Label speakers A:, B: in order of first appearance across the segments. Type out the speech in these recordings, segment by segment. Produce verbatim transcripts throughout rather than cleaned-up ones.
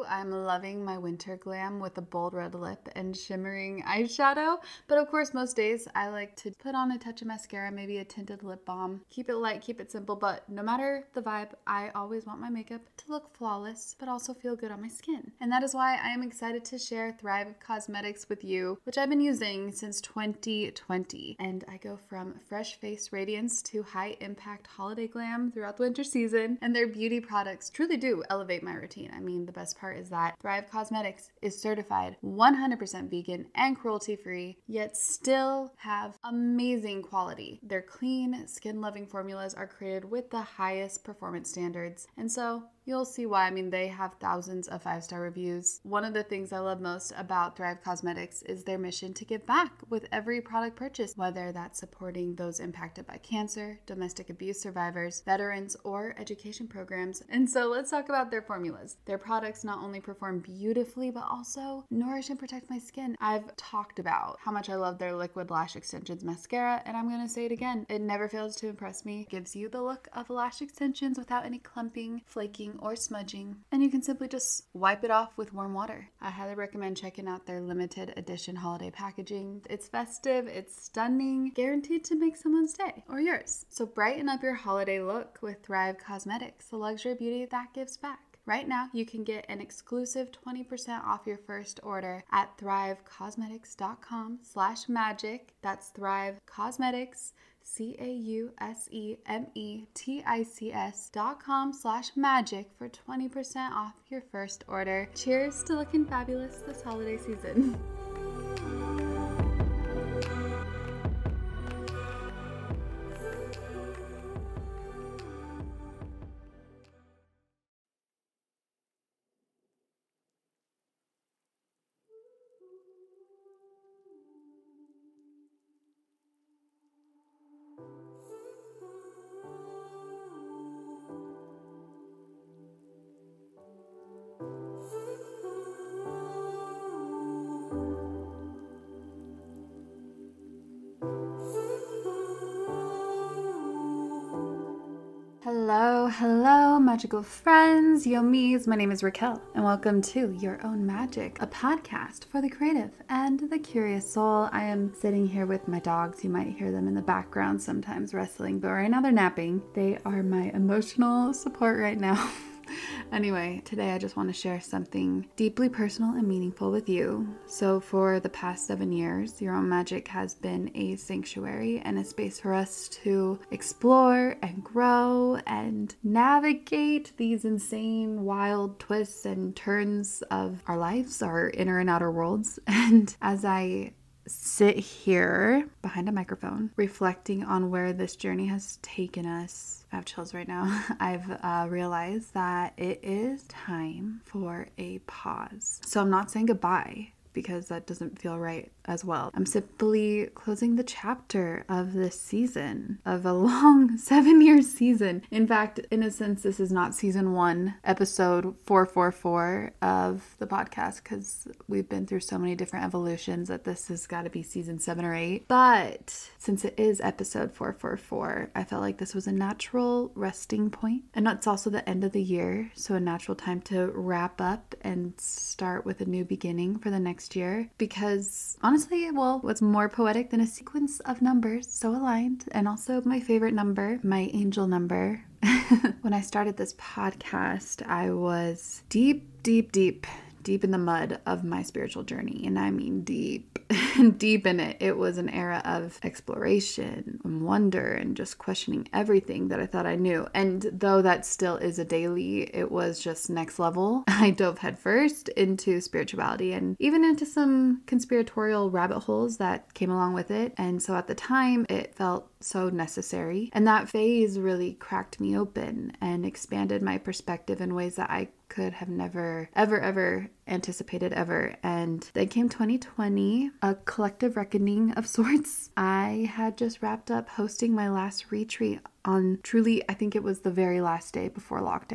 A: I'm loving my winter glam with a bold red lip and shimmering eyeshadow. But of course, most days I like to put on a touch of mascara, maybe a tinted lip balm. Keep it light, keep it simple, but no matter the vibe, I always want my makeup to look flawless, but also feel good on my skin. And that is why I am excited to share Thrive Causemetics with you, which I've been using since twenty twenty. And I go from fresh face radiance to high impact holiday glam throughout the winter season. And their beauty products truly do elevate my routine. I mean, the best part is that Thrive Causemetics is certified one hundred percent vegan and cruelty-free, yet still have amazing quality. Their clean, skin-loving formulas are created with the highest performance standards. And so you'll see why. I mean, they have thousands of five-star reviews. One of the things I love most about Thrive Causemetics is their mission to give back with every product purchase, whether that's supporting those impacted by cancer, domestic abuse survivors, veterans, or education programs. And so let's talk about their formulas. Their products not only perform beautifully, but also nourish and protect my skin. I've talked about how much I love their Liquid Lash Extensions mascara, and I'm going to say it again. It never fails to impress me. It gives you the look of lash extensions without any clumping, flaking, or smudging, and you can simply just wipe it off with warm water. I highly recommend checking out their limited edition holiday packaging. It's festive, it's stunning, guaranteed to make someone's day or yours. So brighten up your holiday look with Thrive Causemetics, the luxury beauty that gives back. Right now, you can get an exclusive twenty percent off your first order at thrivecausemetics.com slash magic. That's Thrive Causemetics, C A U S E M E T I C S dot com slash magic for twenty percent off your first order. Cheers to looking fabulous this holiday season. Hello, hello, magical friends, yomis. My name is Raquel, and welcome to Your Own Magic, a podcast for the creative and the curious soul. I am sitting here with my dogs. You might hear them in the background sometimes wrestling, but right now they're napping. They are my emotional support right now. Anyway, today I just want to share something deeply personal and meaningful with you. So for the past seven years, Your Own Magic has been a sanctuary and a space for us to explore and grow and navigate these insane, wild twists and turns of our lives, our inner and outer worlds. And as I sit here behind a microphone, reflecting on where this journey has taken us, I have chills right now. I've uh, realized that it is time for a pause. So I'm not saying goodbye, because that doesn't feel right as well. I'm simply closing the chapter of this season, of a long seven year season. In fact, in a sense, this is not season one, episode four forty-four of the podcast, because we've been through so many different evolutions that this has got to be season seven or eight. But since it is episode four forty-four, I felt like this was a natural resting point. And it's also the end of the year, so a natural time to wrap up and start with a new beginning for the next year. Because honestly, well, what's more poetic than a sequence of numbers so aligned? And also my favorite number, my angel number. When I started this podcast, I was deep, deep, deep, deep in the mud of my spiritual journey. And I mean deep, deep in it. It was an era of exploration and wonder and just questioning everything that I thought I knew. And though that still is a daily, it was just next level. I dove headfirst into spirituality and even into some conspiratorial rabbit holes that came along with it. And so at the time, it felt so necessary. And that phase really cracked me open and expanded my perspective in ways that I could have never, ever, ever anticipated ever. And then came twenty twenty, a collective reckoning of sorts. I had just wrapped up hosting my last retreat on truly, I think it was the very last day before lockdown,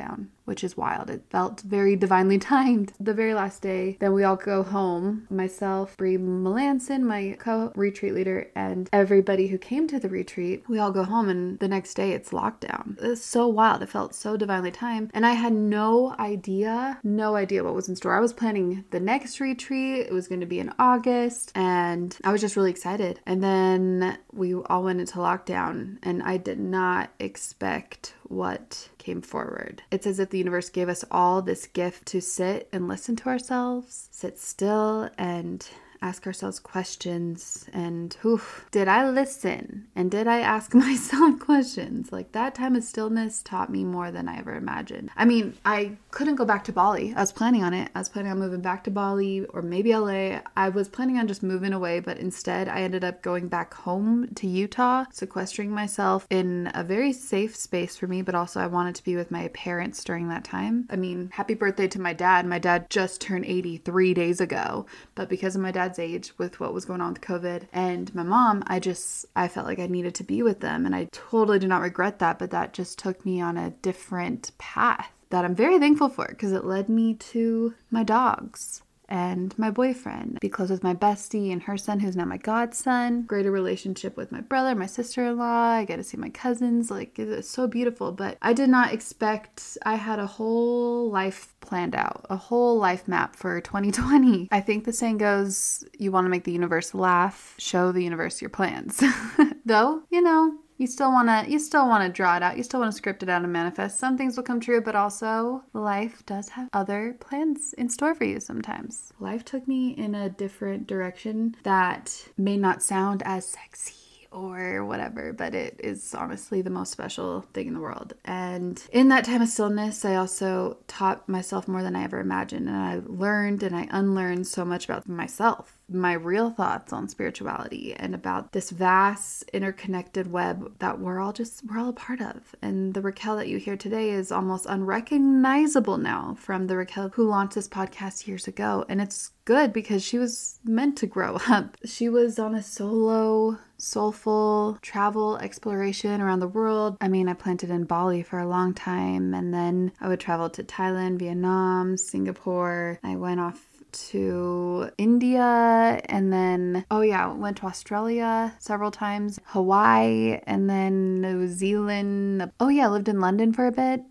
A: which is wild. It felt very divinely timed. The very last day, then we all go home. Myself, Brie Melanson, my co-retreat leader, and everybody who came to the retreat, we all go home, and the next day it's lockdown. It's so wild. It felt so divinely timed. And I had no idea, no idea what was in store. I was planning the next retreat. It was going to be in August, and I was just really excited. And then we all went into lockdown, and I did not expect what came forward. It's as if the universe gave us all this gift to sit and listen to ourselves, sit still and ask ourselves questions. And whew, did I listen? And did I ask myself questions? Like, that time of stillness taught me more than I ever imagined. I mean, I couldn't go back to Bali. I was planning on it. I was planning on moving back to Bali or maybe L A. I was planning on just moving away, but instead I ended up going back home to Utah, sequestering myself in a very safe space for me, but also I wanted to be with my parents during that time. I mean, happy birthday to my dad. My dad just turned eighty-three days ago, but because of my dad's age with what was going on with COVID and my mom, I just, I felt like I needed to be with them, and I totally do not regret that, but that just took me on a different path that I'm very thankful for, because it led me to my dogs and my boyfriend, be close with my bestie and her son, who's now my godson, greater relationship with my brother, my sister-in-law. I get to see my cousins. Like, it's so beautiful. But I did not expect, I had a whole life planned out, a whole life map for twenty twenty. I think the saying goes, you want to make the universe laugh, show the universe your plans. Though, you know, You still want to, you still want to draw it out. You still want to script it out and manifest. Some things will come true, but also life does have other plans in store for you sometimes. Life took me in a different direction that may not sound as sexy or whatever, but it is honestly the most special thing in the world. And in that time of stillness, I also taught myself more than I ever imagined. And I learned and I unlearned so much about myself, my real thoughts on spirituality, and about this vast interconnected web that we're all just, we're all a part of. And the Raquel that you hear today is almost unrecognizable now from the Raquel who launched this podcast years ago. And it's good because she was meant to grow up. She was on a solo, soulful travel exploration around the world. I mean, I planted in Bali for a long time, and then I would travel to Thailand, Vietnam, Singapore. I went off to India, and then, oh yeah, went to Australia several times, Hawaii, and then New Zealand. Oh yeah, lived in London for a bit.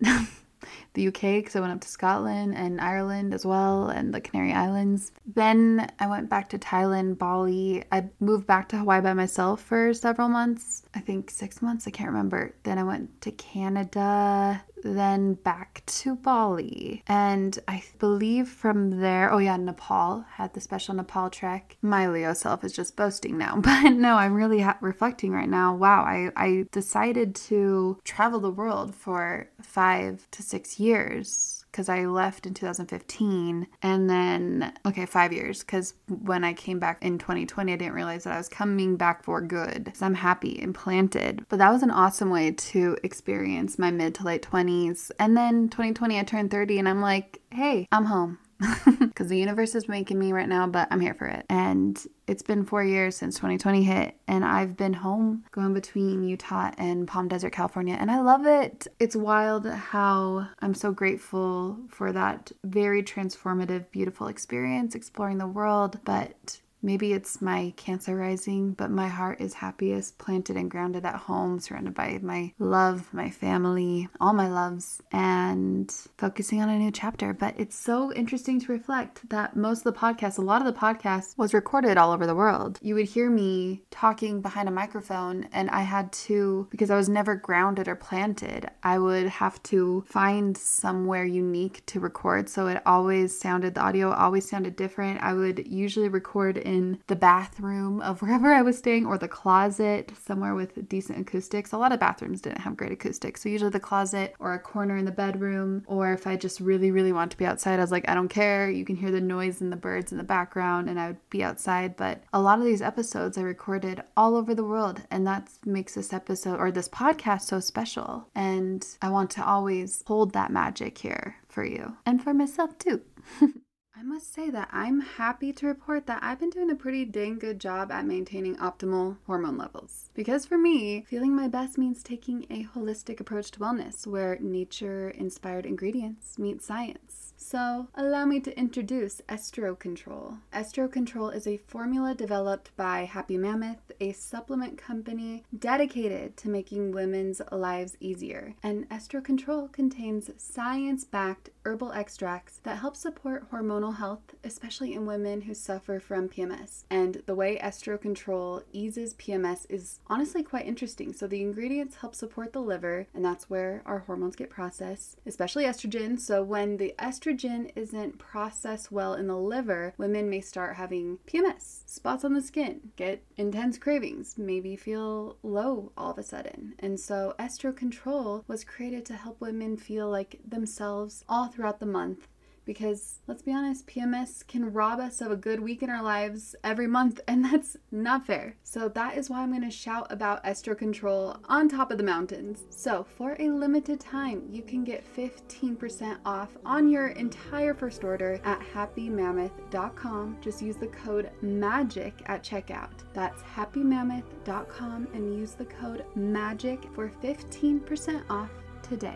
A: The U K, because I went up to Scotland and Ireland as well, and the Canary Islands. Then I went back to Thailand, Bali. I moved back to Hawaii by myself for several months. I think six months, I can't remember. Then I went to Canada, then back to Bali. And I believe from there, oh yeah, Nepal, had the special Nepal trek. My Leo self is just boasting now, but no, I'm really ha- reflecting right now. Wow, I, I decided to travel the world for five to six years because I left in two thousand fifteen, and then, okay, five years, because when I came back in twenty twenty, I didn't realize that I was coming back for good, because I'm happy and planted. But that was an awesome way to experience my mid to late twenties. And then twenty twenty, I turned thirty, and I'm like, hey, I'm home. Because the universe is making me right now, but I'm here for it. And it's been four years since twenty twenty hit, and I've been home going between Utah and Palm Desert, California, and I love it. It's wild how I'm so grateful for that very transformative, beautiful experience exploring the world. But maybe it's my Cancer rising, but my heart is happiest planted and grounded at home, surrounded by my love, my family, all my loves, and focusing on a new chapter. But it's so interesting to reflect that most of the podcasts, a lot of the podcasts was recorded all over the world. You would hear me talking behind a microphone, and I had to, because I was never grounded or planted, I would have to find somewhere unique to record. So it always sounded, the audio always sounded different. I would usually record in in the bathroom of wherever I was staying, or the closet, somewhere with decent acoustics. A lot of bathrooms didn't have great acoustics, so usually the closet or a corner in the bedroom. Or if I just really, really want to be outside, I was like, I don't care. You can hear the noise and the birds in the background, and I would be outside. But a lot of these episodes I recorded all over the world, and that makes this episode or this podcast so special. And I want to always hold that magic here for you and for myself too. I must say that I'm happy to report that I've been doing a pretty dang good job at maintaining optimal hormone levels. Because for me, feeling my best means taking a holistic approach to wellness where nature-inspired ingredients meet science. So allow me to introduce Estro Control. Estro Control is a formula developed by Happy Mammoth, a supplement company dedicated to making women's lives easier. And Estro Control contains science-backed herbal extracts that help support hormonal health, especially in women who suffer from P M S. And the way Estro Control eases P M S is honestly quite interesting. So the ingredients help support the liver, and that's where our hormones get processed, especially estrogen. So when the estrogen isn't processed well in the liver, women may start having P M S, spots on the skin, get intense cravings, maybe feel low all of a sudden. And so Estro Control was created to help women feel like themselves all throughout the month. Because let's be honest, P M S can rob us of a good week in our lives every month, and that's not fair. So that is why I'm going to shout about Estro Control on top of the mountains. So for a limited time, you can get fifteen percent off on your entire first order at happy mammoth dot com. Just use the code MAGIC at checkout. That's happy mammoth dot com and use the code MAGIC for fifteen percent off today.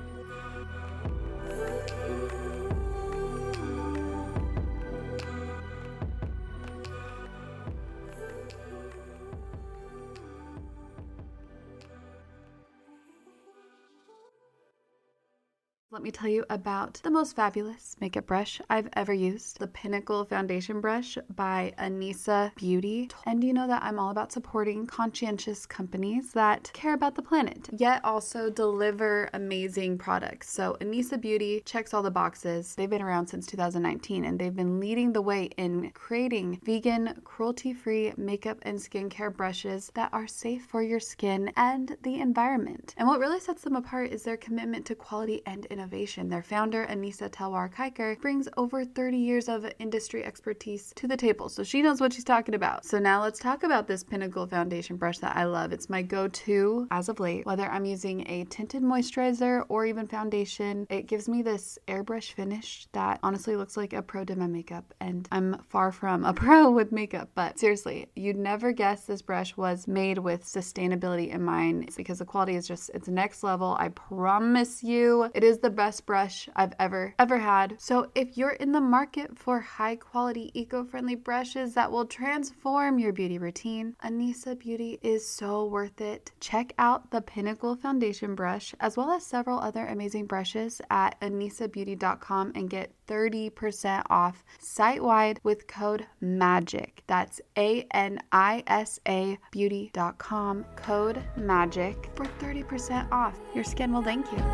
A: Let me tell you about the most fabulous makeup brush I've ever used, the Pinnacle Foundation Brush by Anissa Beauty. And you know that I'm all about supporting conscientious companies that care about the planet, yet also deliver amazing products. So Anissa Beauty checks all the boxes. They've been around since two thousand nineteen, and they've been leading the way in creating vegan, cruelty-free makeup and skincare brushes that are safe for your skin and the environment. And what really sets them apart is their commitment to quality and innovation. Their founder, Anissa Talwar-Kiker, brings over thirty years of industry expertise to the table, so she knows what she's talking about. So now let's talk about this Pinnacle Foundation brush that I love. It's my go-to as of late, whether I'm using a tinted moisturizer or even foundation. It gives me this airbrush finish that honestly looks like a pro did my makeup, and I'm far from a pro with makeup, but seriously, you'd never guess this brush was made with sustainability in mind. It's because the quality is just, it's next level. I promise you, it is the best brush I've ever, ever had. So if you're in the market for high quality, eco-friendly brushes that will transform your beauty routine, Anissa Beauty is so worth it. Check out the Pinnacle Foundation Brush, as well as several other amazing brushes at anissa beauty dot com and get thirty percent off site-wide with code MAGIC. That's A N I S A beauty dot com, code MAGIC for thirty percent off. Your skin will thank you.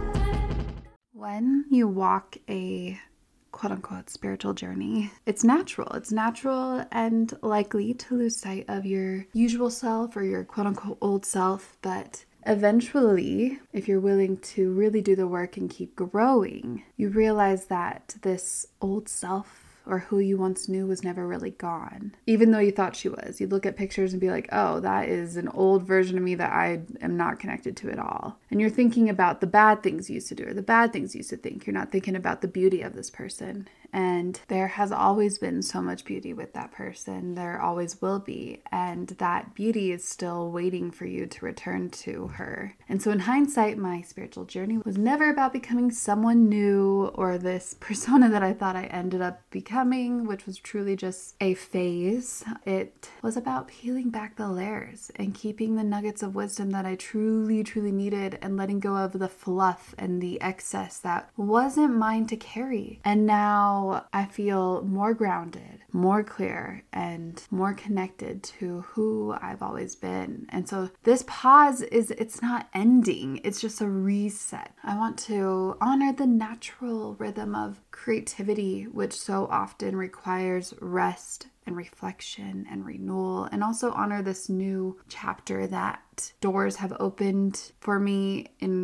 A: When you walk a quote-unquote spiritual journey, it's natural. It's natural and likely to lose sight of your usual self or your quote-unquote old self, but eventually, if you're willing to really do the work and keep growing, you realize that this old self or who you once knew was never really gone, even though you thought she was. You'd look at pictures and be like, oh, that is an old version of me that I am not connected to at all. And you're thinking about the bad things you used to do or the bad things you used to think. You're not thinking about the beauty of this person. And there has always been so much beauty with that person. There always will be. And that beauty is still waiting for you to return to her. And so in hindsight, my spiritual journey was never about becoming someone new or this persona that I thought I ended up becoming, which was truly just a phase. It was about peeling back the layers and keeping the nuggets of wisdom that I truly, truly needed and letting go of the fluff and the excess that wasn't mine to carry. And now I feel more grounded, more clear, and more connected to who I've always been. And so this pause is, it's not ending. It's just a reset. I want to honor the natural rhythm of creativity, which so often requires rest and reflection and renewal, and also honor this new chapter that doors have opened for me in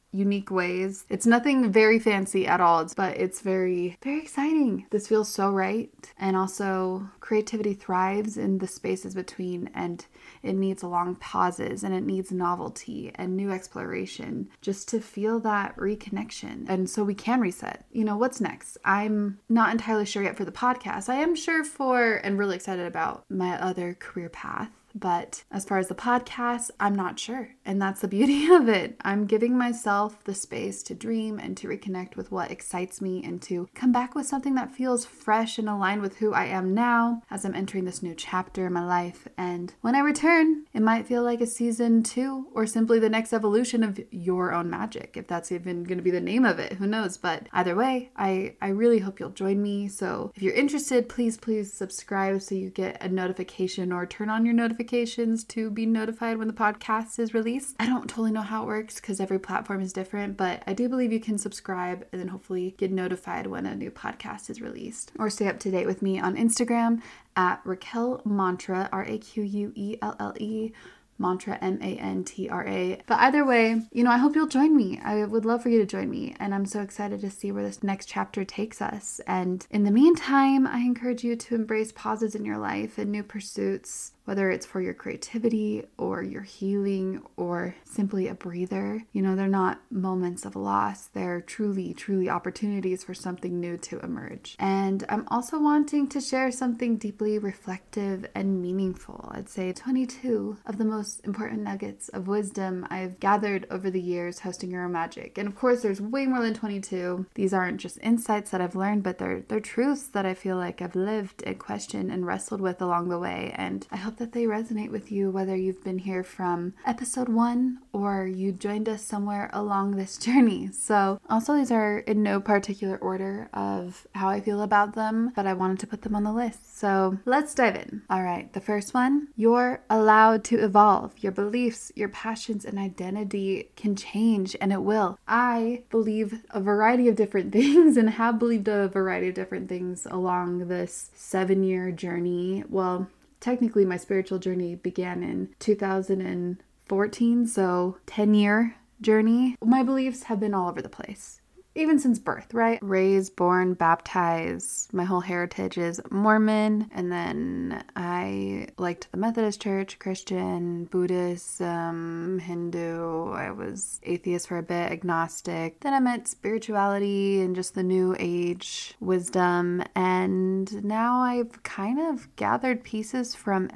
A: unique ways. It's nothing very fancy at all, but it's very, very exciting. This feels so right. And also, creativity thrives in the spaces between, and it needs long pauses, and it needs novelty and new exploration just to feel that reconnection. And so we can reset. You know, what's next? I'm not entirely sure yet for the podcast. I am sure for and really excited about my other career path. But as far as the podcast, I'm not sure. And that's the beauty of it. I'm giving myself the space to dream and to reconnect with what excites me and to come back with something that feels fresh and aligned with who I am now as I'm entering this new chapter in my life. And when I return, it might feel like a season two or simply the next evolution of Your Own Magic, if that's even going to be the name of it. Who knows? But either way, I, I really hope you'll join me. So if you're interested, please, please subscribe so you get a notification, or turn on your notifications to be notified when the podcast is released. I don't totally know how it works because every platform is different, but I do believe you can subscribe and then hopefully get notified when a new podcast is released. Or stay up to date with me on Instagram at Raquel Mantra, R A Q U E L L E, Mantra, M A N T R A. But either way, you know, I hope you'll join me. I would love for you to join me. And I'm so excited to see where this next chapter takes us. And in the meantime, I encourage you to embrace pauses in your life and new pursuits, whether it's for your creativity or your healing or simply a breather. You know, they're not moments of loss. They're truly, truly opportunities for something new to emerge. And I'm also wanting to share something deeply reflective and meaningful. I'd say twenty-two of the most important nuggets of wisdom I've gathered over the years hosting Your Own Magic. And of course, there's way more than twenty-two. These aren't just insights that I've learned, but they're, they're truths that I feel like I've lived and questioned and wrestled with along the way. And I hope that they resonate with you, whether you've been here from episode one or you joined us somewhere along this journey. So also, these are in no particular order of how I feel about them, but I wanted to put them on the list. So let's dive in. All right, the first one: you're allowed to evolve. Your beliefs, your passions, and identity can change, and it will. I believe a variety of different things and have believed a variety of different things along this seven-year journey. Well, technically, my spiritual journey began in two thousand fourteen, so ten-year journey. My beliefs have been all over the place. Even since birth, right? Raised, born, baptized. My whole heritage is Mormon. And then I liked the Methodist Church, Christian, Buddhist, um, Hindu. I was atheist for a bit, agnostic. Then I met spirituality and just the new age wisdom. And now I've kind of gathered pieces from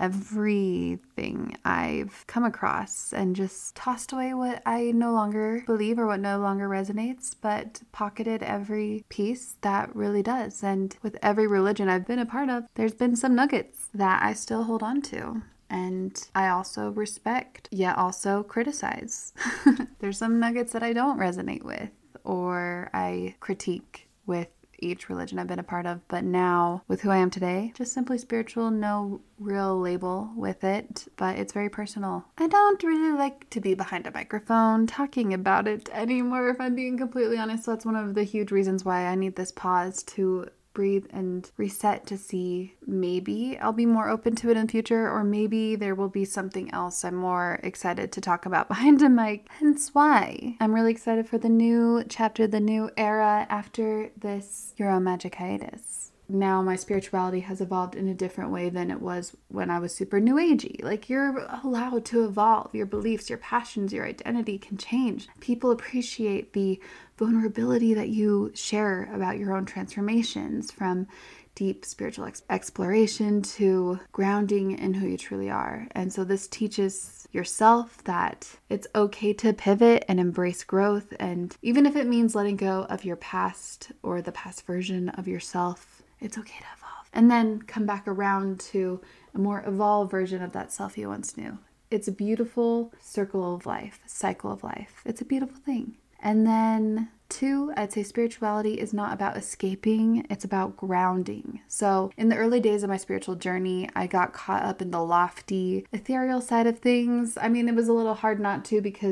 A: everything I've come across and just tossed away what I no longer believe or what no longer resonates, but pocketed every piece that really does. And with every religion I've been a part of, there's been some nuggets that I still hold on to. And I also respect, yet also criticize. There's some nuggets that I don't resonate with or I critique with each religion I've been a part of. But now, with who I am today, just simply spiritual, no real label with it, but it's very personal. I don't really like to be behind a microphone talking about it anymore, if I'm being completely honest. So that's one of the huge reasons why I need this pause to breathe and reset, to see maybe I'll be more open to it in the future, or maybe there will be something else I'm more excited to talk about behind a mic. Hence why I'm really excited for the new chapter, the new era after this Your Own Magic hiatus. Now my spirituality has evolved in a different way than it was when I was super new agey. Like, you're allowed to evolve. Your beliefs, your passions, your identity can change. People appreciate the vulnerability that you share about your own transformations, from deep spiritual ex- exploration to grounding in who you truly are. And so this teaches yourself that it's okay to pivot and embrace growth. And even if it means letting go of your past or the past version of yourself, it's okay to evolve. And then come back around to a more evolved version of that self you once knew. It's a beautiful circle of life, cycle of life. It's a beautiful thing. And then two, I'd say spirituality is not about escaping, it's about grounding. So in the early days of my spiritual journey, I got caught up in the lofty, ethereal side of things. I mean, it was a little hard not to, because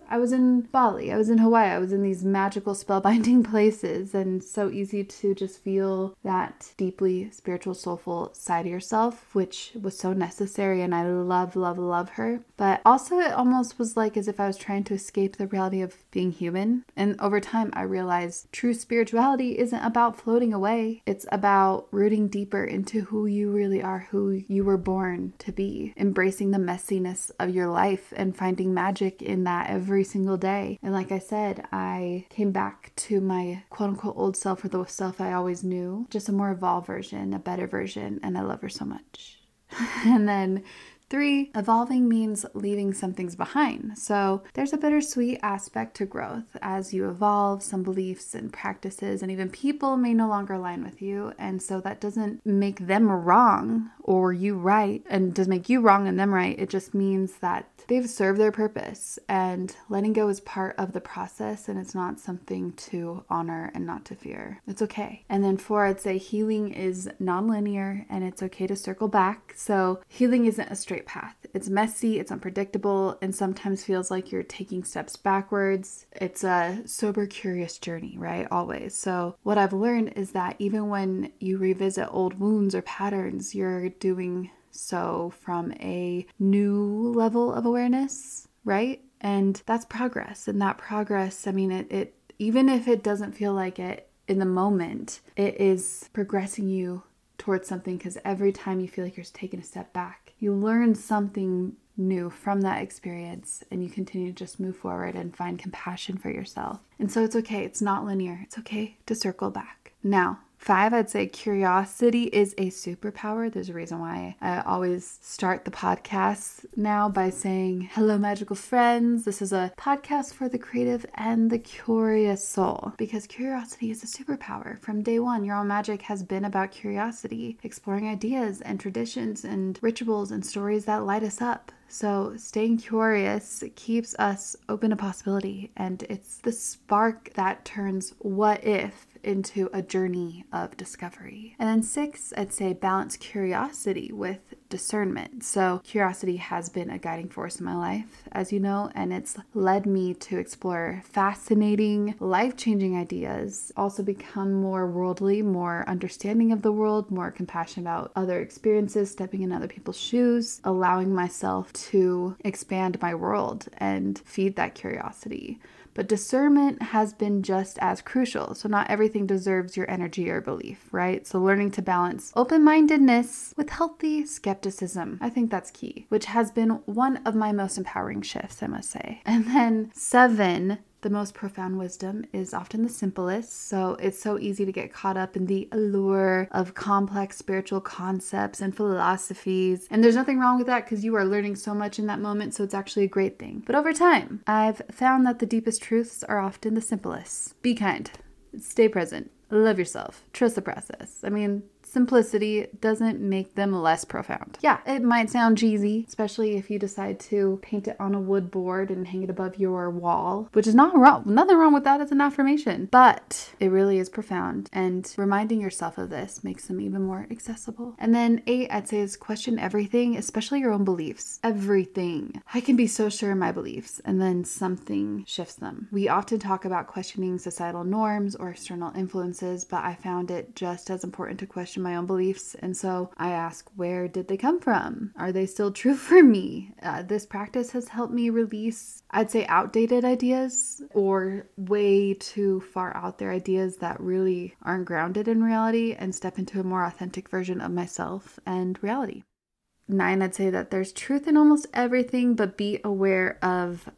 A: I was in Bali, I was in Hawaii, I was in these magical spellbinding places, and so easy to just feel that deeply spiritual, soulful side of yourself, which was so necessary, and I love, love, love her. But also it almost was like as if I was trying to escape the reality of being human. And over time, I realized true spirituality isn't about floating away. It's about rooting deeper into who you really are, who you were born to be, embracing the messiness of your life and finding magic in that every single day. And like I said, I came back to my quote unquote old self, or the self I always knew, just a more evolved version, a better version, and I love her so much. And then three, evolving means leaving some things behind. So there's a bittersweet aspect to growth. As you evolve, some beliefs and practices and even people may no longer align with you. And so that doesn't make them wrong or you right, and doesn't make you wrong and them right. It just means that they've served their purpose, and letting go is part of the process, and it's not something to honor and not to fear. It's okay. And then four, I'd say healing is non-linear, and it's okay to circle back. So healing isn't a straight path. It's messy, it's unpredictable, and sometimes feels like you're taking steps backwards. It's a sober, curious journey, right? Always. So what I've learned is that even when you revisit old wounds or patterns, you're doing so from a new level of awareness, right? And that's progress. And that progress, I mean, it, it even if it doesn't feel like it in the moment, it is progressing you towards something, because every time you feel like you're taking a step back, you learn something new from that experience, and you continue to just move forward and find compassion for yourself. And so it's okay. It's not linear. It's okay to circle back. Now, five, I'd say curiosity is a superpower. There's a reason why I always start the podcast now by saying, hello, magical friends. This is a podcast for the creative and the curious soul, because curiosity is a superpower. From day one, Your Own Magic has been about curiosity, exploring ideas and traditions and rituals and stories that light us up. So staying curious keeps us open to possibility, and it's the spark that turns what if into a journey of discovery. And then six, I'd say balance curiosity with discernment. So curiosity has been a guiding force in my life, as you know, and it's led me to explore fascinating, life-changing ideas, also become more worldly, more understanding of the world, more compassionate about other experiences, stepping in other people's shoes, allowing myself to expand my world and feed that curiosity. But discernment has been just as crucial. So not everything deserves your energy or belief, right? So learning to balance open-mindedness with healthy skepticism. I think that's key, which has been one of my most empowering shifts, I must say. And then seven, the most profound wisdom is often the simplest. So it's so easy to get caught up in the allure of complex spiritual concepts and philosophies. And there's nothing wrong with that, because you are learning so much in that moment. So it's actually a great thing. But over time, I've found that the deepest truths are often the simplest. Be kind. Stay present. Love yourself. Trust the process. I mean, simplicity doesn't make them less profound. Yeah, it might sound cheesy, especially if you decide to paint it on a wood board and hang it above your wall, which is not wrong. Nothing wrong with that as an affirmation, but it really is profound. And reminding yourself of this makes them even more accessible. And then eight, I'd say, is question everything, especially your own beliefs. Everything. I can be so sure in my beliefs, and then something shifts them. We often talk about questioning societal norms or external influences, but I found it just as important to question my own beliefs. And so I ask, where did they come from? Are they still true for me? Uh, this practice has helped me release, I'd say, outdated ideas, or way too far out there ideas that really aren't grounded in reality, and step into a more authentic version of myself and reality. Nine, I'd say that there's truth in almost everything, but be aware of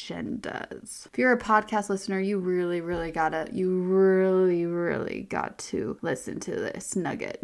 A: agendas. If you're a podcast listener, you really, really gotta, you really, really got to listen to this nugget.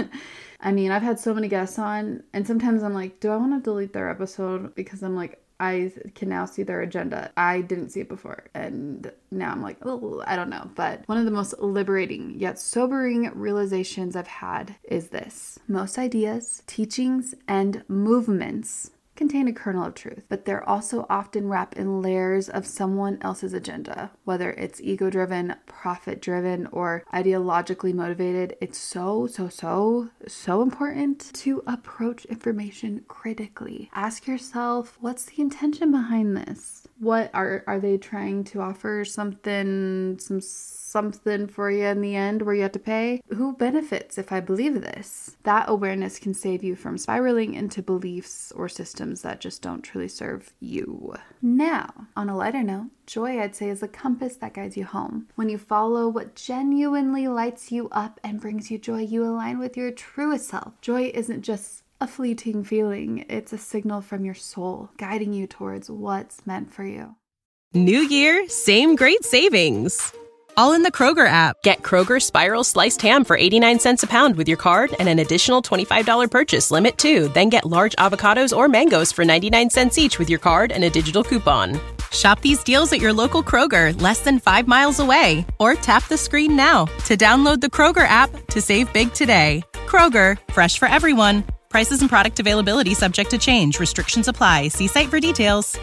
A: I mean, I've had so many guests on, and sometimes I'm like, do I want to delete their episode? Because I'm like, I can now see their agenda. I didn't see it before. And now I'm like, oh, I don't know. But one of the most liberating yet sobering realizations I've had is this. Most ideas, teachings, and movements contain a kernel of truth, but they're also often wrapped in layers of someone else's agenda, whether it's ego-driven, profit-driven, or ideologically motivated. It's so, so, so, so important to approach information critically. Ask yourself, what's the intention behind this? What are are they trying to offer something, some something for you in the end where you have to pay? Who benefits if I believe this? That awareness can save you from spiraling into beliefs or systems that just don't truly serve you. Now, on a lighter note, joy, I'd say, is a compass that guides you home. When you follow what genuinely lights you up and brings you joy, you align with your truest self. Joy isn't just a fleeting feeling. It's a signal from your soul, guiding you towards what's meant for you.
B: New year, same great savings. All in the Kroger app. Get Kroger Spiral Sliced Ham for eighty-nine cents a pound with your card and an additional twenty-five dollars purchase limit too. Then get large avocados or mangoes for ninety-nine cents each with your card and a digital coupon. Shop these deals at your local Kroger, less than five miles away. Or tap the screen now to download the Kroger app to save big today. Kroger, fresh for everyone. Prices and product availability subject to change. Restrictions apply. See site for details.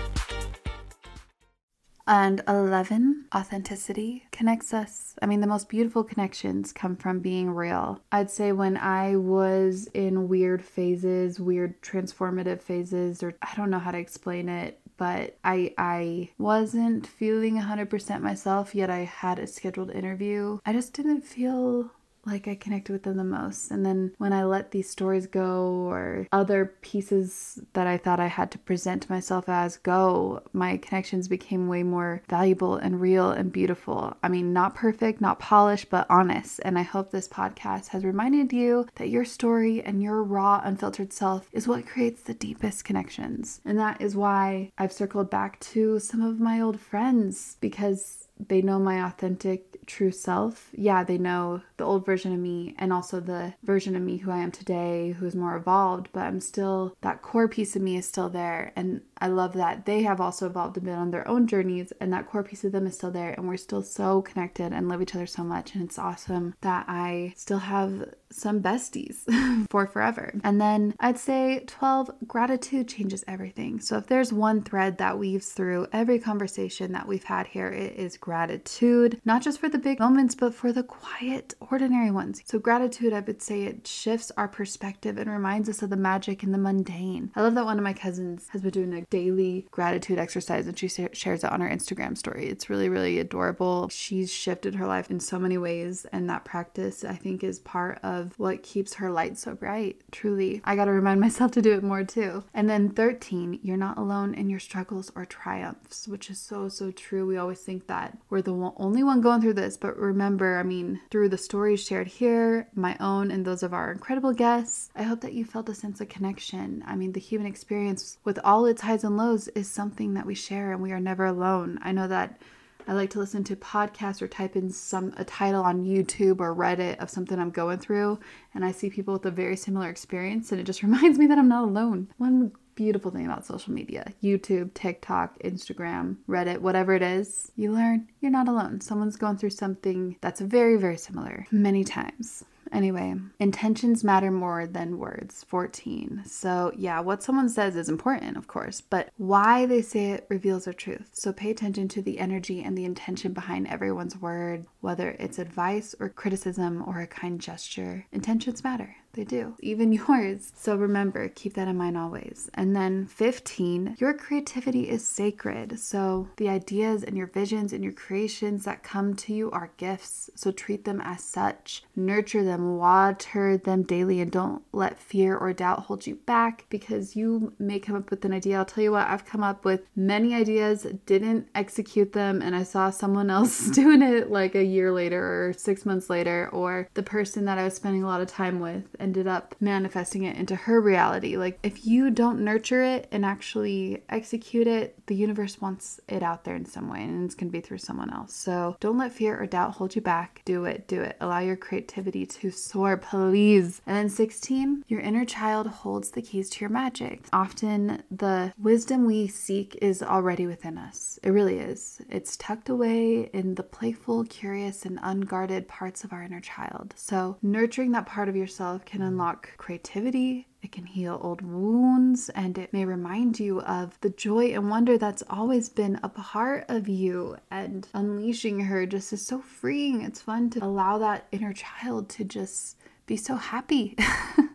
A: And eleven, authenticity connects us. I mean, the most beautiful connections come from being real. I'd say when I was in weird phases, weird transformative phases, or I don't know how to explain it, but I I wasn't feeling one hundred percent myself, yet I had a scheduled interview. I just didn't feel like I connected with them the most. And then when I let these stories go, or other pieces that I thought I had to present myself as go, my connections became way more valuable and real and beautiful. I mean, not perfect, not polished, but honest. And I hope this podcast has reminded you that your story and your raw, unfiltered self is what creates the deepest connections. And that is why I've circled back to some of my old friends, because they know my authentic, true self. Yeah, they know the old version of me and also the version of me who I am today, who is more evolved, but I'm still, that core piece of me is still there. And I love that they have also evolved a bit on their own journeys, and that core piece of them is still there, and we're still so connected and love each other so much. And it's awesome that I still have some besties for forever. And then I'd say twelve, gratitude changes everything. So if there's one thread that weaves through every conversation that we've had here, it is gratitude, not just for the big moments, but for the quiet, ordinary ones. So gratitude, I would say, it shifts our perspective and reminds us of the magic in the mundane. I love that one of my cousins has been doing a daily gratitude exercise, and she shares it on her Instagram story. It's really, really adorable. She's shifted her life in so many ways, and that practice, I think, is part of what keeps her light so bright. Truly, I got to remind myself to do it more too. And then thirteen, you're not alone in your struggles or triumphs, which is so, so true. We always think that we're the one, only one going through this, but remember, I mean, through the stories shared here, my own and those of our incredible guests, I hope that you felt a sense of connection. I mean, the human experience with all its highs and lows is something that we share, and we are never alone. I know that I like to listen to podcasts or type in some a title on YouTube or Reddit of something I'm going through, and I see people with a very similar experience, and it just reminds me that I'm not alone. One beautiful thing about social media, YouTube, TikTok, Instagram, Reddit, whatever it is, you learn you're not alone. Someone's going through something that's very, very similar many times. Anyway, intentions matter more than words. fourteen. So yeah, what someone says is important, of course, but why they say it reveals their truth. So pay attention to the energy and the intention behind everyone's word, whether it's advice or criticism or a kind gesture. Intentions matter. They do. Even yours. So remember, keep that in mind always. And then fifteen, your creativity is sacred. So the ideas and your visions and your creations that come to you are gifts. So treat them as such. Nurture them, water them daily, and don't let fear or doubt hold you back, because you may come up with an idea. I'll tell you what, I've come up with many ideas, didn't execute them, and I saw someone else doing it like a year later or six months later, or the person that I was spending a lot of time with ended up manifesting it into her reality. Like, if you don't nurture it and actually execute it, the universe wants it out there in some way, and it's going to be through someone else. So don't let fear or doubt hold you back. Do it. Do it. Allow your creativity to soar, please. And then sixteen, your inner child holds the keys to your magic. Often the wisdom we seek is already within us. It really is. It's tucked away in the playful, curious, and unguarded parts of our inner child. So nurturing that part of yourself can unlock creativity, it can heal old wounds, and it may remind you of the joy and wonder that's always been a part of you. And unleashing her just is so freeing. It's fun to allow that inner child to just be so happy.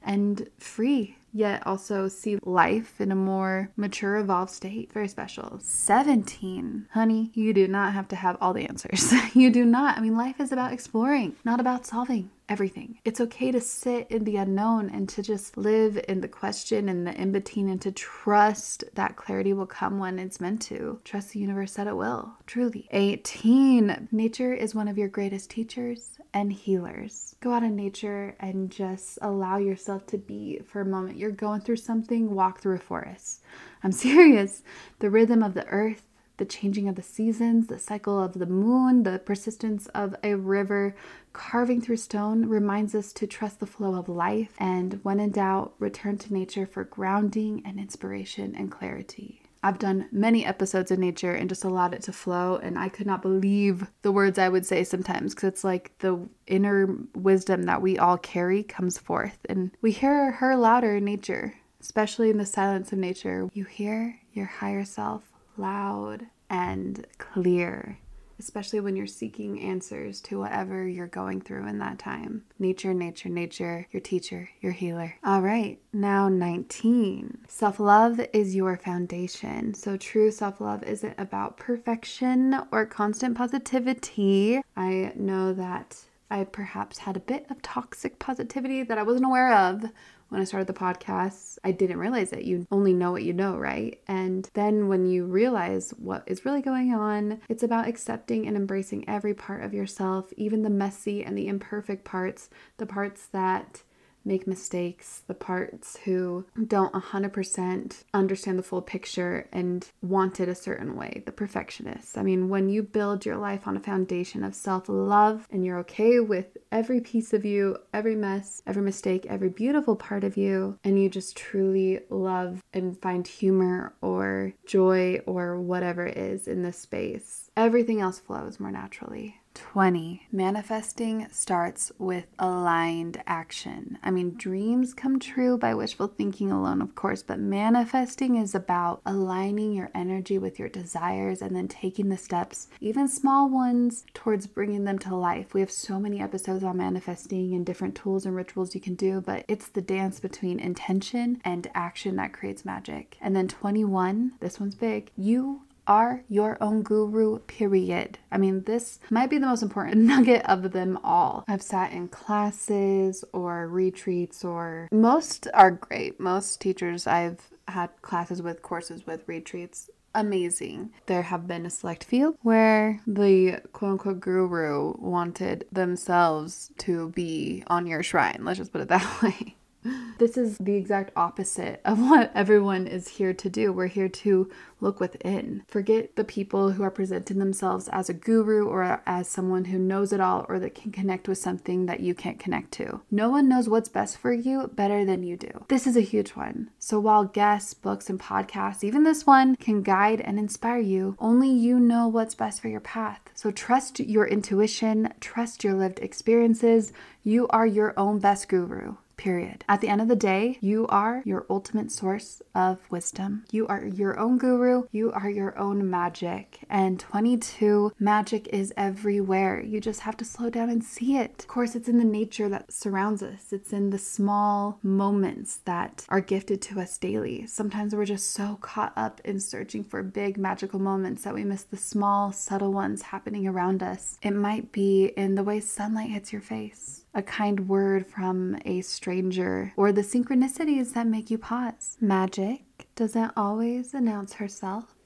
A: and free, yet also see life in a more mature, evolved state. Very special. seventeen. Honey, you do not have to have all the answers. You do not. I mean, life is about exploring, not about solving everything. It's okay to sit in the unknown and to just live in the question and the in-between, and to trust that clarity will come when it's meant to. Trust the universe that it will. Truly. eighteen. Nature is one of your greatest teachers and healers. Go out in nature and just allow yourself to be for a moment. You're going through something, walk through a forest. I'm serious. The rhythm of the earth, the changing of the seasons, the cycle of the moon, the persistence of a river carving through stone reminds us to trust the flow of life. And when in doubt, return to nature for grounding and inspiration and clarity. I've done many episodes of nature and just allowed it to flow, and I could not believe the words I would say sometimes, because it's like the inner wisdom that we all carry comes forth, and we hear her louder in nature, especially in the silence of nature. You hear your higher self loud and clear, especially when you're seeking answers to whatever you're going through in that time. Nature, nature, nature, your teacher, your healer. All right, now nineteen. Self-love is your foundation. So true self-love isn't about perfection or constant positivity. I know that I perhaps had a bit of toxic positivity that I wasn't aware of when I started the podcast. I didn't realize it. You only know what you know, right? And then when you realize what is really going on, it's about accepting and embracing every part of yourself, even the messy and the imperfect parts, the parts that make mistakes, the parts who don't one hundred percent understand the full picture and want it a certain way, the perfectionists. I mean, when you build your life on a foundation of self-love and you're okay with every piece of you, every mess, every mistake, every beautiful part of you, and you just truly love and find humor or joy or whatever it is in this space, everything else flows more naturally. twenty. Manifesting starts with aligned action. I mean, dreams come true by wishful thinking alone, of course, but manifesting is about aligning your energy with your desires and then taking the steps, even small ones, towards bringing them to life. We have so many episodes on manifesting and different tools and rituals you can do, but it's the dance between intention and action that creates magic. And then twenty-one, this one's big. You are your own guru, period. I mean, this might be the most important nugget of them all. I've sat in classes or retreats, or most are great. Most teachers I've had classes with, courses with, retreats, amazing. There have been a select few where the quote-unquote guru wanted themselves to be on your shrine. Let's just put it that way. This is the exact opposite of what everyone is here to do. We're here to look within. Forget the people who are presenting themselves as a guru or as someone who knows it all or that can connect with something that you can't connect to. No one knows what's best for you better than you do. This is a huge one. So while guests, books, and podcasts, even this one, can guide and inspire you, only you know what's best for your path. So trust your intuition, trust your lived experiences. You are your own best guru. Period. At the end of the day, you are your ultimate source of wisdom. You are your own guru. You are your own magic. And twenty-two, magic is everywhere. You just have to slow down and see it. Of course, it's in the nature that surrounds us. It's in the small moments that are gifted to us daily. Sometimes we're just so caught up in searching for big magical moments that we miss the small, subtle ones happening around us. It might be in the way sunlight hits your face, a kind word from a stranger, or the synchronicities that make you pause. Magic doesn't always announce herself.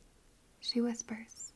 A: She whispers.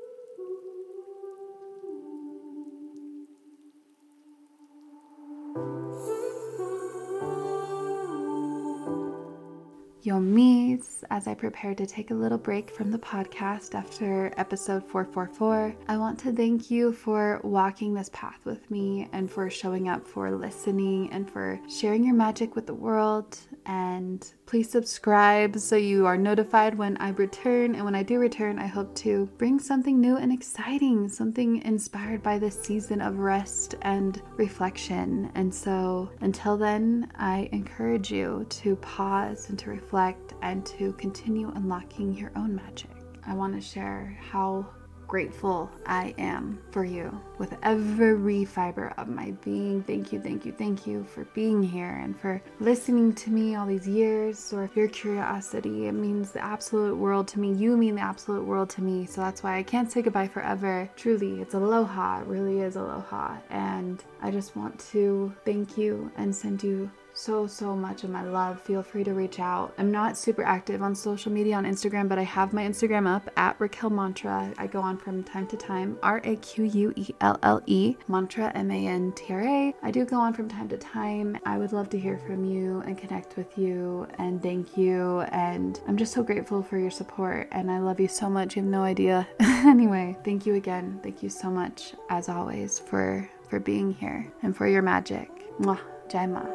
A: Yomis, as I prepare to take a little break from the podcast after episode four forty-four, I want to thank you for walking this path with me and for showing up, for listening, and for sharing your magic with the world. And please subscribe so you are notified when I return. And when I do return, I hope to bring something new and exciting, something inspired by this season of rest and reflection. And so until then, I encourage you to pause and to reflect and to continue unlocking your own magic. I want to share how grateful I am for you with every fiber of my being. Thank you, thank you, thank you for being here and for listening to me all these years. Or your curiosity, it means the absolute world to me. You mean the absolute world to me. So that's why I can't say goodbye forever. Truly, it's aloha. It really is aloha. And I just want to thank you and send you so, so much of my love. Feel free to reach out. I'm not super active on social media on Instagram, but I have my Instagram up at Raquel Mantra. I go on from time to time. R A Q U E L L E, Mantra, M A N T R A. I do go on from time to time. I would love to hear from you and connect with you, and thank you. And I'm just so grateful for your support, and I love you so much. You have no idea. Anyway, thank you again. Thank you so much, as always, for, for being here and for your magic. Mwah. Jai Ma.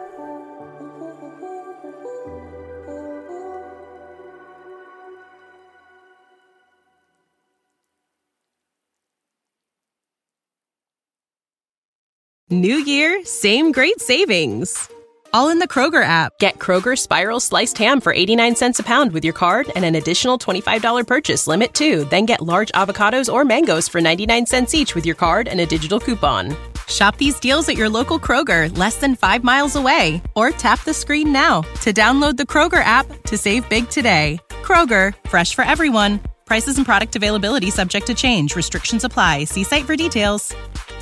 B: New year, same great savings. All in the Kroger app. Get Kroger Spiral Sliced Ham for eighty-nine cents a pound with your card and an additional twenty-five dollars purchase limit too. Then get large avocados or mangoes for ninety-nine cents each with your card and a digital coupon. Shop these deals at your local Kroger, less than five miles away. Or tap the screen now to download the Kroger app to save big today. Kroger, fresh for everyone. Prices and product availability subject to change. Restrictions apply. See site for details.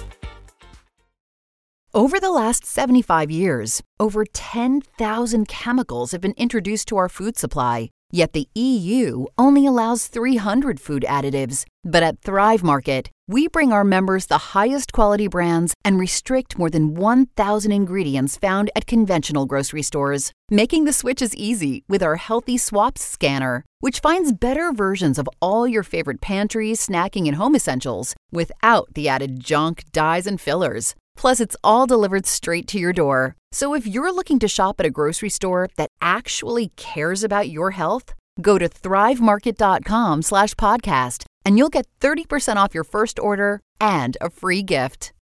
C: Over the last seventy-five years, over ten thousand chemicals have been introduced to our food supply. Yet the E U only allows three hundred food additives. But at Thrive Market, we bring our members the highest quality brands and restrict more than one thousand ingredients found at conventional grocery stores, making the switches easy with our Healthy Swaps scanner, which finds better versions of all your favorite pantry, snacking, and home essentials without the added junk, dyes, and fillers. Plus, it's all delivered straight to your door. So if you're looking to shop at a grocery store that actually cares about your health, go to thrivemarket.com slash podcast and you'll get thirty percent off your first order and a free gift.